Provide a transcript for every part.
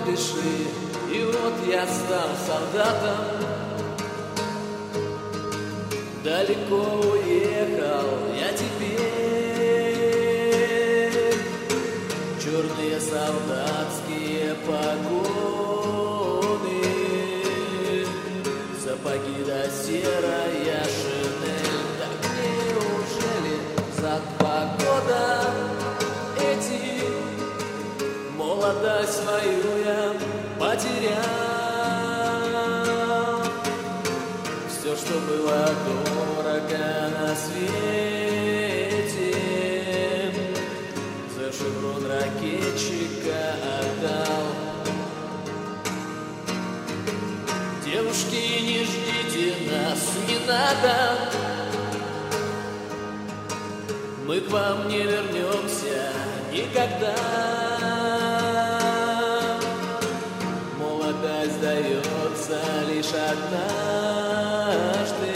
дыши, и вот я стал солдатом. Далеко уехал я теперь, черные солдатские погоны, сапоги да серая шинель. Так неужели за 2 года эти молодость свою я потерял? Все, что было дорого на свете, за шеврон ракетчика отдал. Девушки, не ждите нас, не надо, мы к вам не вернемся никогда. Молодость дается лишь однажды,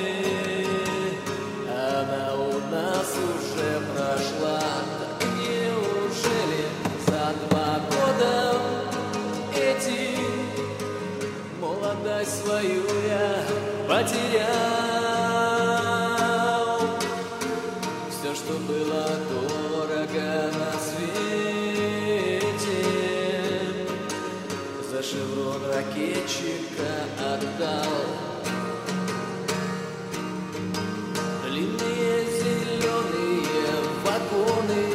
она у нас уже прошла. Так неужели за 2 года эти молодость свою я потерял? Все, что было дорого на свете, за шеврон ракетчика отдал. Длинные зеленые вагоны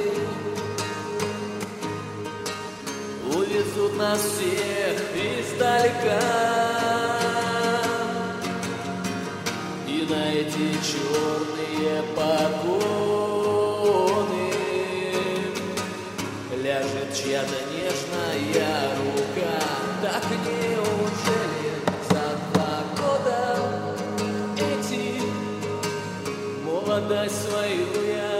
увезут нас всех издалека, и на эти черные погоны ляжет чья-то нежная рука. Так неужели за 2 года эти молодость свою я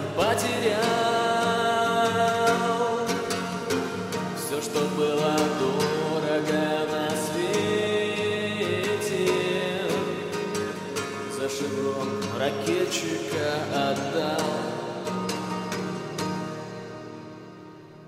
потерял? Все, что было дорого на свете, за шеврон ракетчика отдал.